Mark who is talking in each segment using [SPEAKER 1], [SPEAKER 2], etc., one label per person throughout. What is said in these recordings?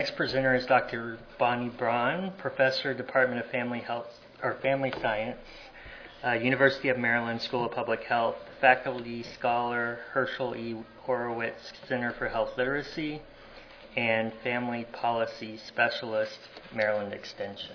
[SPEAKER 1] Next presenter is Dr. Bonnie Braun, Professor, Department of Family Science, University of Maryland School of Public Health, Faculty Scholar, Herschel E. Horowitz Center for Health Literacy, and Family Policy Specialist, Maryland Extension.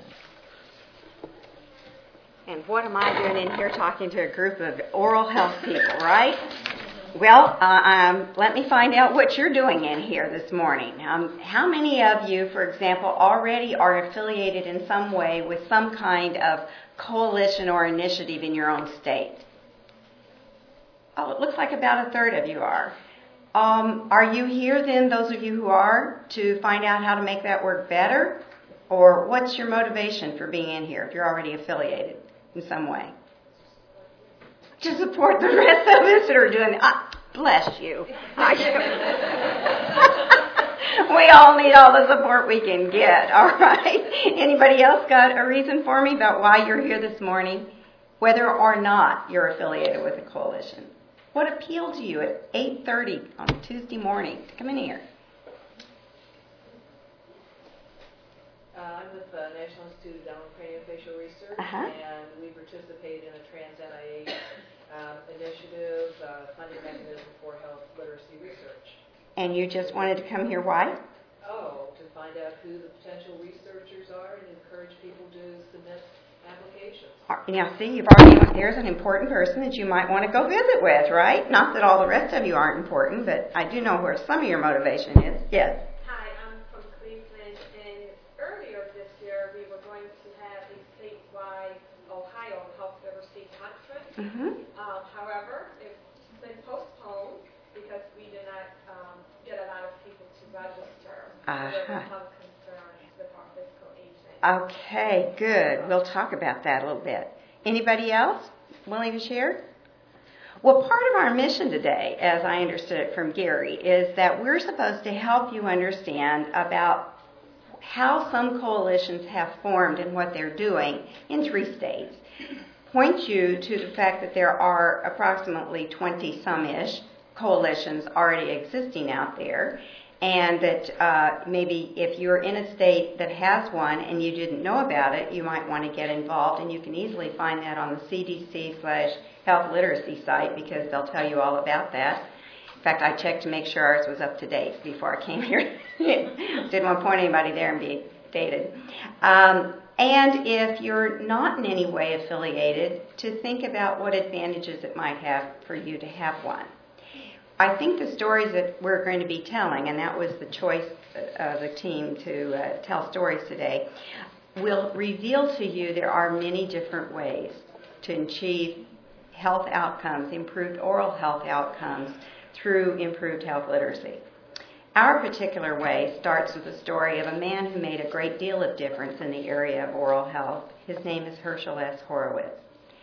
[SPEAKER 2] And what am I doing in here talking to a group of oral health people, right? Well, let me find out what you're doing in here this morning. How many of you, for example, already are affiliated in some way with some kind of coalition or initiative in your own state? Oh, it looks like about a third of you are. Are you here then, those of you who are, to find out how to make that work better? Or what's your motivation for being in here if you're already affiliated in some way? To support the rest of us that are doing it. Bless you. We all need all the support we can get, all right? Anybody else got a reason for me about why you're here this morning? Whether or not you're affiliated with a coalition. What appealed to you at 8:30 on Tuesday morning to come in here?
[SPEAKER 3] I'm with the National Institute of Dental Craniofacial Research, and we participate in a trans-NIH initiative, funding mechanism for health literacy research.
[SPEAKER 2] And you just wanted to come here, why?
[SPEAKER 3] To find out who the potential researchers are and encourage people to submit applications.
[SPEAKER 2] Now, see, you've already, there's an important person that you might want to go visit with, right? Not that all the rest of you aren't important, but I do know where some of your motivation is. Yes?
[SPEAKER 4] Hi, I'm from Cleveland, and earlier this year we were going to have a statewide Ohio Health Literacy Conference.
[SPEAKER 2] Mm-hmm.
[SPEAKER 4] However, it's been postponed because we did not get a lot of people to register. There were some concerns with our fiscal agent.
[SPEAKER 2] Okay, good. We'll talk about that a little bit. Anybody else willing to share? Well, part of our mission today, as I understood it from Gary, is that we're supposed to help you understand about how some coalitions have formed and what they're doing in 3 states. Point you to the fact that there are approximately 20-some-ish coalitions already existing out there, and that maybe if you're in a state that has one and you didn't know about it, you might want to get involved, and you can easily find that on the CDC/Health Literacy site because they'll tell you all about that. In fact, I checked to make sure ours was up to date before I came here. Didn't want to point anybody there and be dated. And if you're not in any way affiliated, to think about what advantages it might have for you to have one. I think the stories that we're going to be telling, and that was the choice of the team to tell stories today, will reveal to you there are many different ways to achieve health outcomes, improved oral health outcomes, through improved health literacy. Our particular way starts with the story of a man who made a great deal of difference in the area of oral health. His name is Herschel S. Horowitz.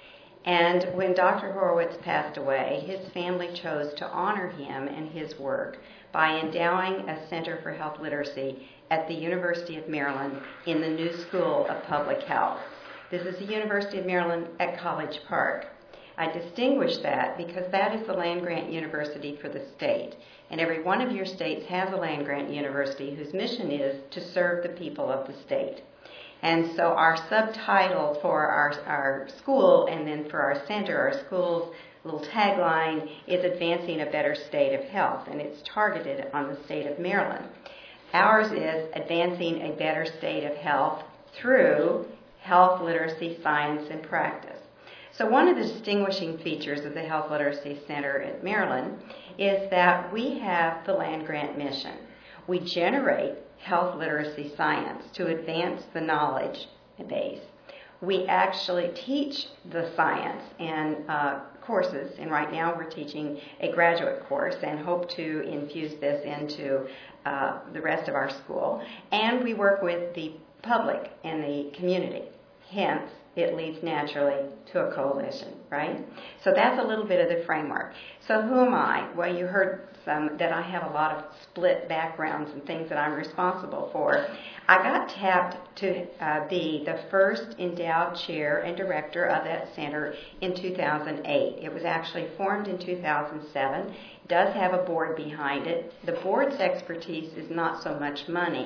[SPEAKER 2] And when Dr. Horowitz passed away, his family chose to honor him and his work by endowing a Center for Health Literacy at the University of Maryland in the new School of Public Health. This is the University of Maryland at College Park. I distinguish that because that is the land-grant university for the state. And every one of your states has a land-grant university whose mission is to serve the people of the state. And so our subtitle for our school and then for our center, our school's little tagline is Advancing a Better State of Health, and it's targeted on the state of Maryland. Ours is Advancing a Better State of Health through health literacy, science, and practice. So one of the distinguishing features of the Health Literacy Center at Maryland is that we have the land-grant mission. We generate health literacy science to advance the knowledge base. We actually teach the science and courses, and right now we're teaching a graduate course and hope to infuse this into the rest of our school. And we work with the public and the community. Hence, it leads naturally to a coalition, right? So that's a little bit of the framework. So who am I? Well, you heard that I have a lot of split backgrounds and things that I'm responsible for. I got tapped to be the first endowed chair and director of that center in 2008. It was actually formed in 2007. It does have a board behind it. The board's expertise is not so much money,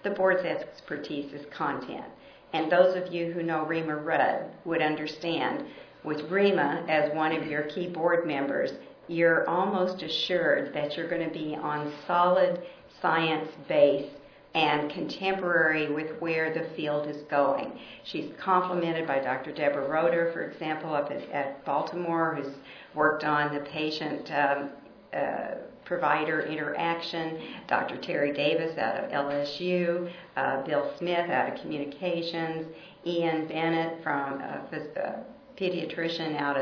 [SPEAKER 2] The board's expertise is content. And those of you who know Rima Rudd would understand, with Rima as one of your key board members, you're almost assured that you're going to be on solid science base and contemporary with where the field is going. She's complemented by Dr. Deborah Roeder, for example, up at Baltimore, who's worked on the patient provider interaction, Dr. Terry Davis out of LSU, Bill Smith out of communications, Ian Bennett from a pediatrician out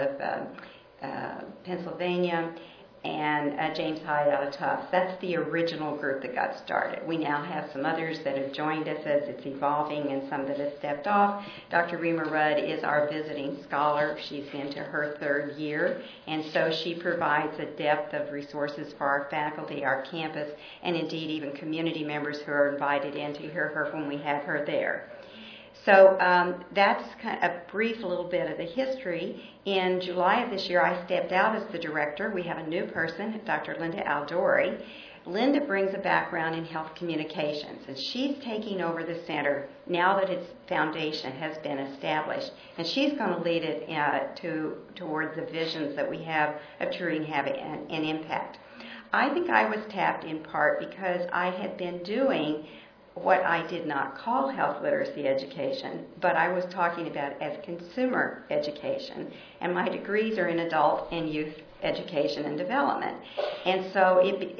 [SPEAKER 2] of Pennsylvania, and James Hyde out of Tufts. That's the original group that got started. We now have some others that have joined us as it's evolving and some that have stepped off. Dr. Rima Rudd is our visiting scholar. She's into her third year, and so she provides a depth of resources for our faculty, our campus, and indeed even community members who are invited in to hear her when we have her there. So that's kind of a brief little bit of the history. In July of this year, I stepped out as the director. We have a new person, Dr. Linda Aldori. Linda brings a background in health communications, and she's taking over the center now that its foundation has been established. And she's going to lead it towards the visions that we have of truly having an impact. I think I was tapped in part because I had been doing what I did not call health literacy education, but I was talking about as consumer education. And my degrees are in adult and youth education and development. And so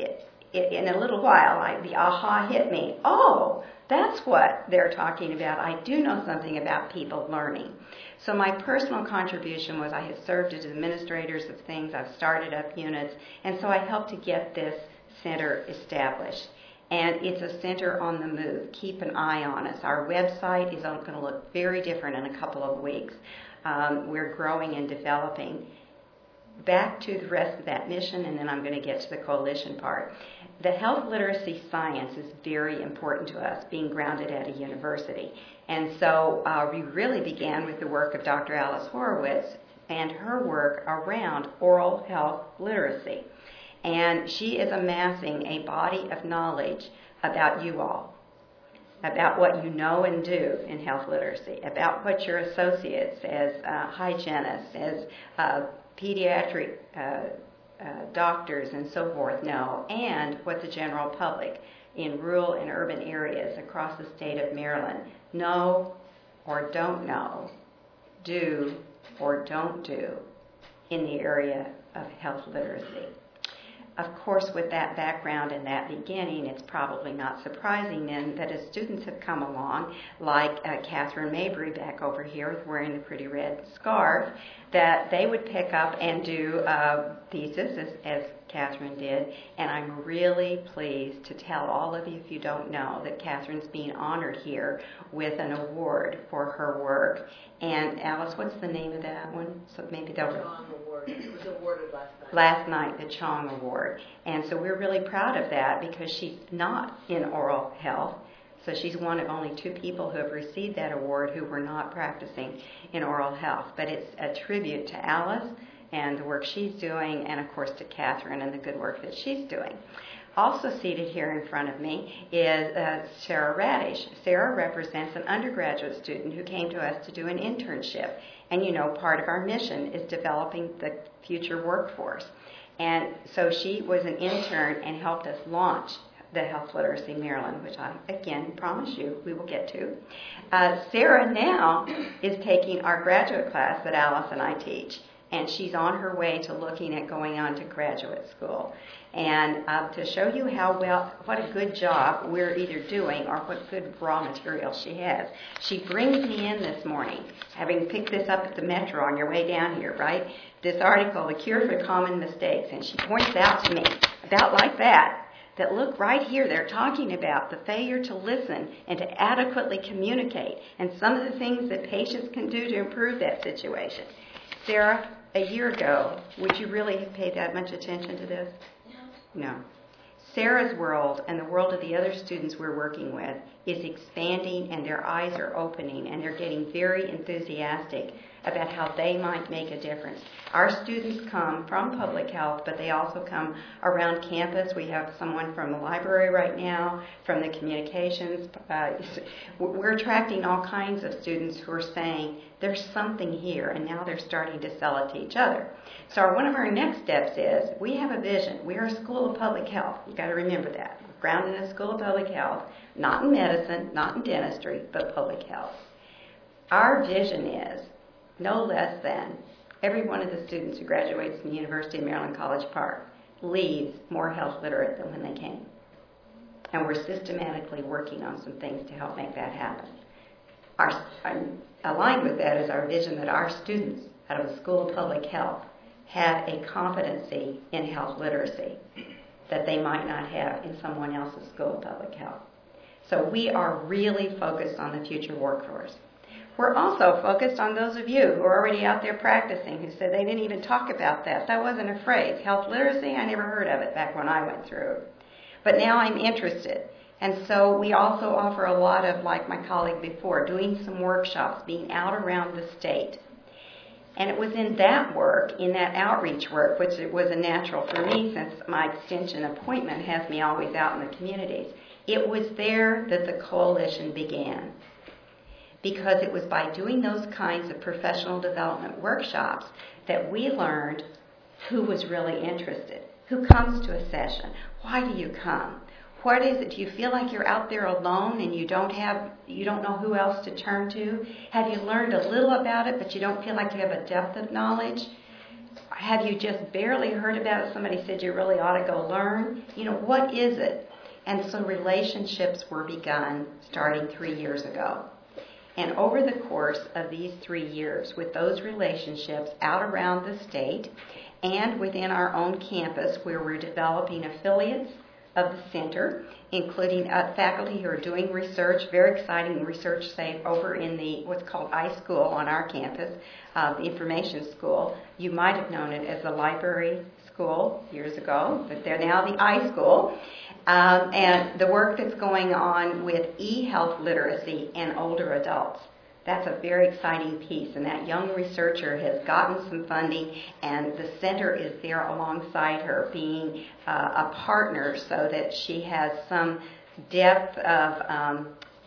[SPEAKER 2] in a little while, the aha hit me. Oh, that's what they're talking about. I do know something about people learning. So my personal contribution was I had served as administrators of things. I've started up units. And so I helped to get this center established. And it's a center on the move. Keep an eye on us. Our website is going to look very different in a couple of weeks. We're growing and developing. Back to the rest of that mission, and then I'm going to get to the coalition part. The health literacy science is very important to us, being grounded at a university. And so we really began with the work of Dr. Alice Horowitz and her work around oral health literacy. And she is amassing a body of knowledge about you all, about what you know and do in health literacy, about what your associates as hygienists, as pediatric doctors and so forth know, and what the general public in rural and urban areas across the state of Maryland know or don't know, do or don't do in the area of health literacy. Of course, with that background and that beginning, it's probably not surprising then that as students have come along, like Catherine Mabry back over here wearing the pretty red scarf, that they would pick up and do thesis as Catherine did. And I'm really pleased to tell all of you, if you don't know, that Catherine's being honored here with an award for her work. And Alice, what's the name of that one? So maybe they'll...
[SPEAKER 3] Chong Award. It was awarded last night.
[SPEAKER 2] Last night, the Chong Award. And so we're really proud of that because she's not in oral health. So she's one of only 2 people who have received that award who were not practicing in oral health. But it's a tribute to Alice and the work she's doing, and of course to Catherine and the good work that she's doing. Also seated here in front of me is Sarah Radish. Sarah represents an undergraduate student who came to us to do an internship. And you know, part of our mission is developing the future workforce. And so she was an intern and helped us launch the Health Literacy Maryland, which I, again, promise you we will get to. Sarah now is taking our graduate class that Alice and I teach. And she's on her way to looking at going on to graduate school. And to show you what a good job we're either doing or what good raw material she has. She brings me in this morning, having picked this up at the Metro on your way down here, right? This article, The Cure for Common Mistakes. And she points out to me, about like that look right here, they're talking about the failure to listen and to adequately communicate and some of the things that patients can do to improve that situation. Sarah, a year ago, would you really have paid that much attention to this? No. Sarah's world and the world of the other students we're working with is expanding, and their eyes are opening, and they're getting very enthusiastic about how they might make a difference. Our students come from public health, but they also come around campus. We have someone from the library right now, from the communications. We're attracting all kinds of students who are saying, there's something here, and now they're starting to sell it to each other. So one of our next steps is, we have a vision. We are a school of public health. You've got to remember that. We're grounded in a school of public health, not in medicine, not in dentistry, but public health. Our vision is no less than every one of the students who graduates from the University of Maryland College Park leaves more health literate than when they came. And we're systematically working on some things to help make that happen. Aligned with that is our vision that our students out of the School of Public Health have a competency in health literacy that they might not have in someone else's School of Public Health. So we are really focused on the future workforce. We're also focused on those of you who are already out there practicing, who said they didn't even talk about that. That wasn't a phrase. Health literacy, I never heard of it back when I went through. But now I'm interested. And so we also offer a lot of, like my colleague before, doing some workshops, being out around the state. And it was in that work, in that outreach work, which it was a natural for me since my extension appointment has me always out in the communities. It was there that the coalition began. Because it was by doing those kinds of professional development workshops that we learned who was really interested, who comes to a session, why do you come, what is it, do you feel like you're out there alone and you don't know who else to turn to? Have you learned a little about it but you don't feel like you have a depth of knowledge? Have you just barely heard about it, somebody said you really ought to go learn? What is it? And so relationships were begun starting 3 years ago. And over the course of these 3 years, with those relationships out around the state and within our own campus where we're developing affiliates of the center, including faculty who are doing research, very exciting research, say, over in the what's called iSchool on our campus, the information school. You might have known it as the library school years ago, but they're now the iSchool. And the work that's going on with e-health literacy and older adults. That's a very exciting piece, and that young researcher has gotten some funding, and the center is there alongside her, being a partner so that she has some depth of,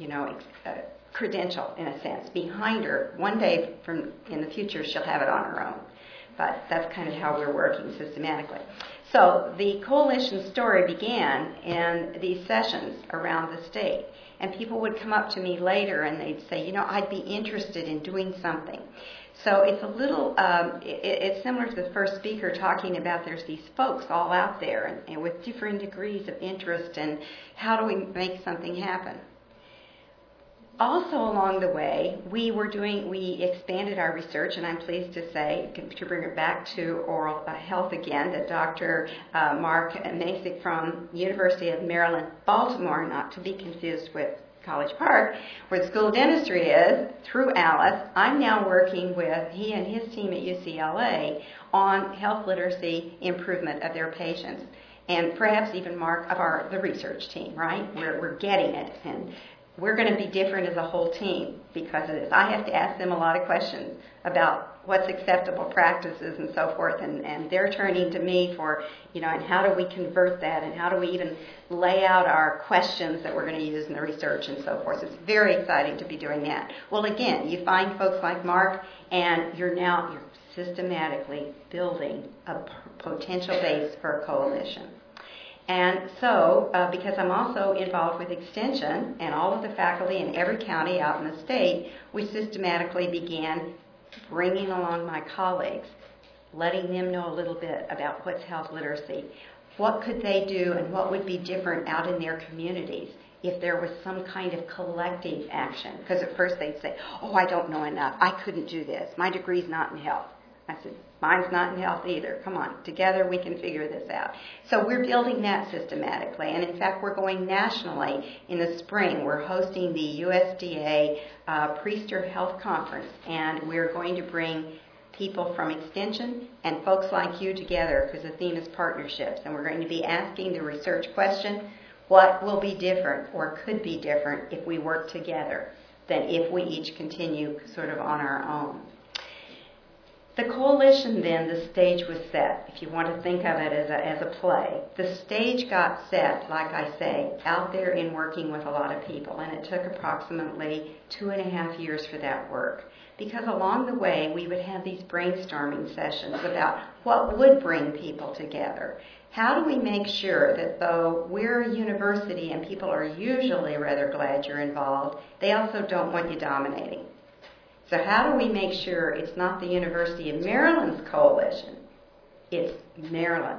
[SPEAKER 2] credential, in a sense, behind her. One day in the future, she'll have it on her own. But that's kind of how we're working systematically. So the coalition story began in these sessions around the state. And people would come up to me later and they'd say, I'd be interested in doing something. So it's a little, it's similar to the first speaker talking about there's these folks all out there and with different degrees of interest, and how do we make something happen? Also along the way, we expanded our research, and I'm pleased to say, to bring it back to oral health again, that Dr. Mark Masick from University of Maryland, Baltimore, not to be confused with College Park, where the School of Dentistry is, through Alice, I'm now working with he and his team at UCLA on health literacy improvement of their patients. And perhaps even Mark of the research team, right? We're getting it. And we're going to be different as a whole team because of this. I have to ask them a lot of questions about what's acceptable practices and so forth, and they're turning to me for, and how do we convert that, and how do we even lay out our questions that we're going to use in the research and so forth. So it's very exciting to be doing that. Well, again, you find folks like Mark, and you're systematically building a potential base for a coalition. And so, because I'm also involved with Extension and all of the faculty in every county out in the state, we systematically began bringing along my colleagues, letting them know a little bit about what's health literacy. What could they do and what would be different out in their communities if there was some kind of collective action? Because at first they'd say, I don't know enough. I couldn't do this. My degree's not in health. I said, mine's not in health either. Come on, together we can figure this out. So we're building that systematically. And in fact, we're going nationally in the spring. We're hosting the USDA Priester Health Conference. And we're going to bring people from Extension and folks like you together because the theme is partnerships. And we're going to be asking the research question, what will be different or could be different if we work together than if we each continue sort of on our own? The coalition then, the stage was set. If you want to think of it as a play, the stage got set, like I say, out there in working with a lot of people, and it took approximately 2.5 years for that work. Because along the way, we would have these brainstorming sessions about what would bring people together. How do we make sure that though we're a university and people are usually rather glad you're involved, they also don't want you dominating? So how do we make sure it's not the University of Maryland's coalition, it's Maryland?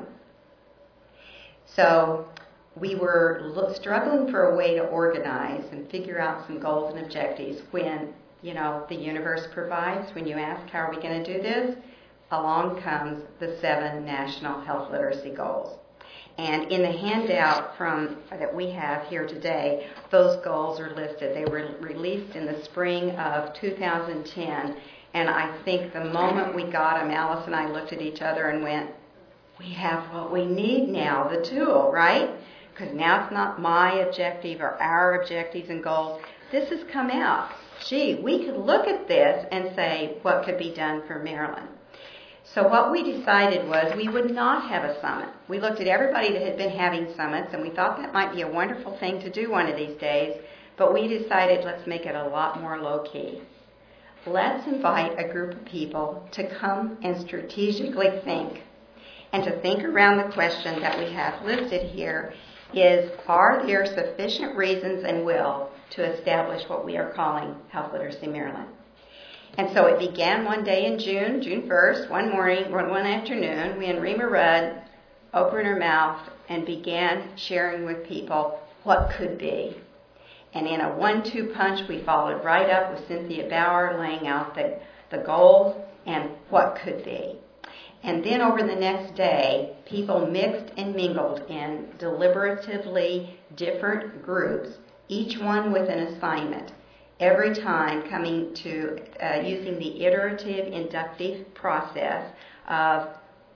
[SPEAKER 2] So we were struggling for a way to organize and figure out some goals and objectives when, the universe provides. When you ask, how are we going to do this? Along comes the 7 National Health Literacy Goals. And in the handout that we have here today, those goals are listed. They were released in the spring of 2010. And I think the moment we got them, Alice and I looked at each other and went, we have what we need now, the tool, right? Because now it's not my objective or our objectives and goals. This has come out. Gee, we could look at this and say what could be done for Maryland. So what we decided was we would not have a summit. We looked at everybody that had been having summits, and we thought that might be a wonderful thing to do one of these days, but we decided let's make it a lot more low-key. Let's invite a group of people to come and strategically think, and to think around the question that we have listed here is, are there sufficient reasons and will to establish what we are calling Health Literacy Maryland? And so it began one day in June 1st, one morning, one afternoon, when Rima Rudd opened her mouth and began sharing with people what could be. And in a 1-2 punch, we followed right up with Cynthia Bauer laying out the goals and what could be. And then over the next day, people mixed and mingled in deliberatively different groups, each one with an assignment. Every time coming to using the iterative inductive process of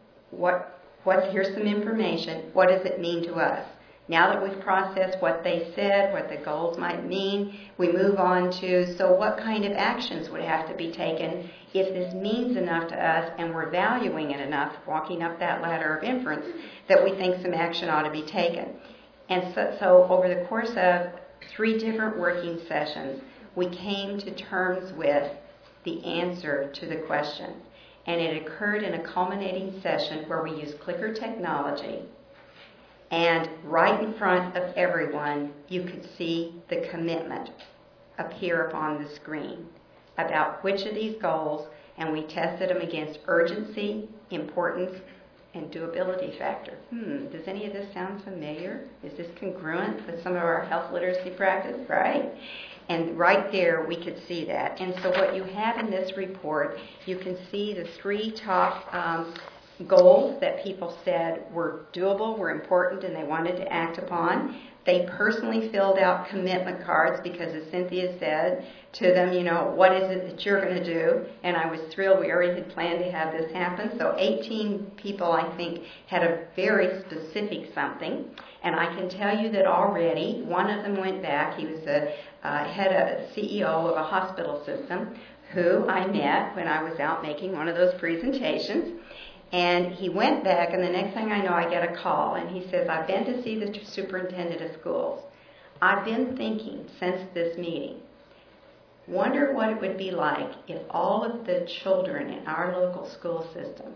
[SPEAKER 2] here's some information, what does it mean to us? Now that we've processed what they said, what the goals might mean, we move on to, so what kind of actions would have to be taken if this means enough to us and we're valuing it enough, walking up that ladder of inference, that we think some action ought to be taken. And so over the course of 3 different working sessions, we came to terms with the answer to the question. And it occurred in a culminating session where we used clicker technology. And right in front of everyone, you could see the commitment appear upon the screen about which of these goals, and we tested them against urgency, importance, and doability factor. Does any of this sound familiar? Is this congruent with some of our health literacy practice? Right? And right there, we could see that. And so what you have in this report, you can see the 3 top goals that people said were doable, were important, and they wanted to act upon. They personally filled out commitment cards because, as Cynthia said to them, what is it that you're going to do? And I was thrilled. We already had planned to have this happen. So 18 people, I think, had a very specific something. And I can tell you that already one of them went back. He was the CEO of a hospital system who I met when I was out making one of those presentations. And he went back, and the next thing I know, I get a call, and he says, I've been to see the superintendent of schools. I've been thinking since this meeting, wonder what it would be like if all of the children in our local school system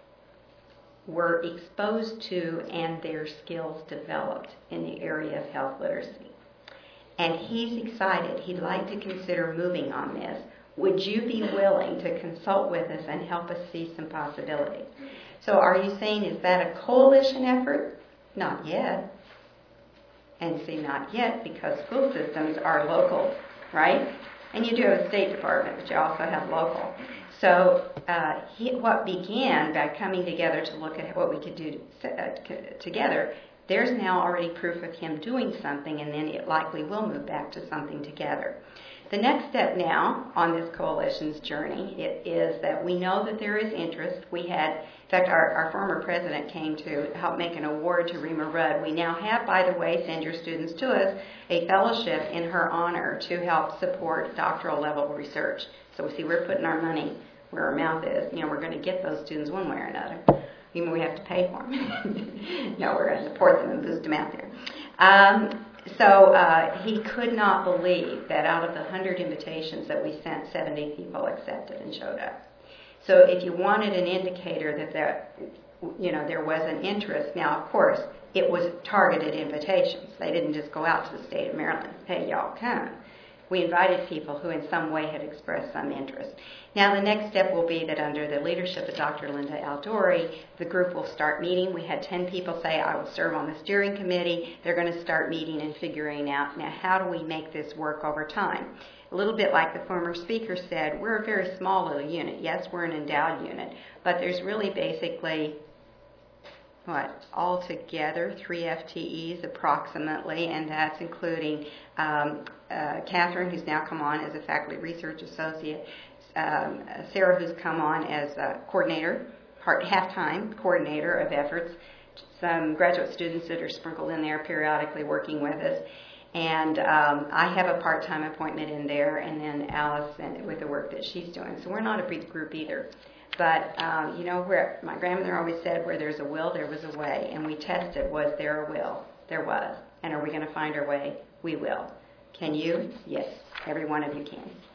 [SPEAKER 2] were exposed to and their skills developed in the area of health literacy. And he's excited. He'd like to consider moving on this. Would you be willing to consult with us and help us see some possibilities? So are you saying, is that a coalition effort? Not yet. And see, not yet, because school systems are local, right? And you do have a State Department, but you also have local. So what began by coming together to look at what we could do together, there's now already proof of him doing something, and then it likely will move back to something together. The next step now on this coalition's journey is that we know that there is interest. We had, in fact, our former president came to help make an award to Rima Rudd. We now have, by the way, send your students to us, a fellowship in her honor to help support doctoral level research. So we see we're putting our money where our mouth is. We're going to get those students one way or another. Even we have to pay for them. No, we're going to support them and boost them out there. So he could not believe that out of the 100 invitations that we sent, 70 people accepted and showed up. So if you wanted an indicator that there was an interest, now of course it was targeted invitations. They didn't just go out to the state of Maryland, hey, y'all come. We invited people who in some way had expressed some interest. Now the next step will be that under the leadership of Dr. Linda Aldori, the group will start meeting. We had 10 people say, I will serve on the steering committee. They're going to start meeting and figuring out, now how do we make this work over time? A little bit like the former speaker said, we're a very small little unit. Yes, we're an endowed unit, but there's really basically altogether 3 FTEs approximately, and that's including Catherine, who's now come on as a faculty research associate, Sarah, who's come on as a coordinator, half-time coordinator of efforts, some graduate students that are sprinkled in there periodically working with us, and I have a part-time appointment in there, and then Alice with the work that she's doing. So we're not a big group either. But, where my grandmother always said, where there's a will, there was a way. And we tested, was there a will? There was. And are we going to find our way? We will. Can you? Yes. Every one of you can.